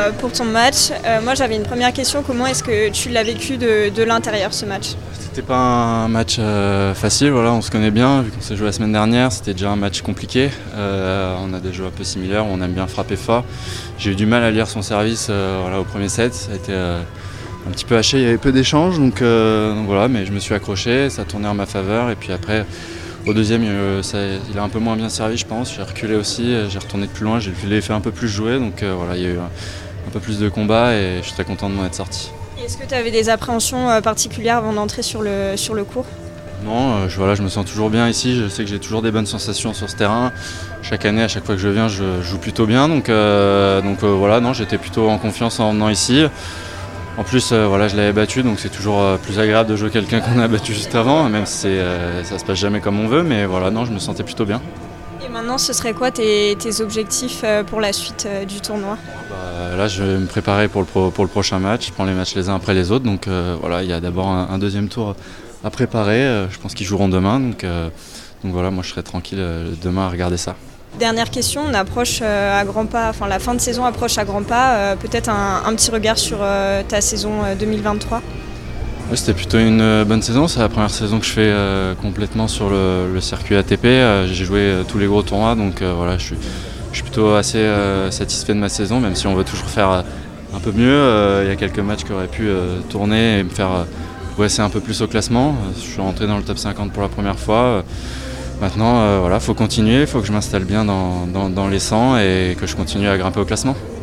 pour ton match. Moi j'avais une première question, comment est-ce que tu l'as vécu de l'intérieur ce match ? C'était pas un match facile, voilà, on se connaît bien, vu qu'on s'est joué la semaine dernière, c'était déjà un match compliqué. On a des jeux un peu similaires, on aime bien frapper fort. J'ai eu du mal à lire son service au premier set, ça a été un petit peu haché, il y avait peu d'échanges, donc voilà, mais je me suis accroché, ça a tourné en ma faveur, et puis après, au deuxième, il a un peu moins bien servi, je pense, j'ai reculé aussi, j'ai retourné de plus loin, j'ai l'ai fait un peu plus jouer, donc voilà, il y a eu un peu plus de combat, et je suis très content de m'en être sorti. Est-ce que tu avais des appréhensions particulières avant d'entrer sur le court ? Non, je me sens toujours bien ici, je sais que j'ai toujours des bonnes sensations sur ce terrain. Chaque année, à chaque fois que je viens, je joue plutôt bien, donc voilà, non, j'étais plutôt en confiance en venant ici. En plus, je l'avais battu, donc c'est toujours plus agréable de jouer quelqu'un qu'on a battu juste avant, même si ça se passe jamais comme on veut, mais voilà, non, je me sentais plutôt bien. Et maintenant, ce serait quoi tes objectifs pour la suite du tournoi ? Là, je vais me préparer pour le prochain match. Je prends les matchs les uns après les autres. Donc voilà, il y a d'abord un deuxième tour à préparer. Je pense qu'ils joueront demain. Donc voilà, moi je serai tranquille demain à regarder ça. Dernière question, on approche à grands pas, enfin la fin de saison approche à grands pas. Peut-être un petit regard sur ta saison 2023 ? Ouais, c'était plutôt une bonne saison. C'est la première saison que je fais complètement sur le circuit ATP. J'ai joué tous les gros tournois. Donc voilà, je suis plutôt assez satisfait de ma saison, même si on veut toujours faire un peu mieux. Il y a quelques matchs qui auraient pu tourner et me faire progresser un peu plus au classement. Je suis rentré dans le top 50 pour la première fois. Maintenant, faut continuer, il faut que je m'installe bien dans les 100 et que je continue à grimper au classement.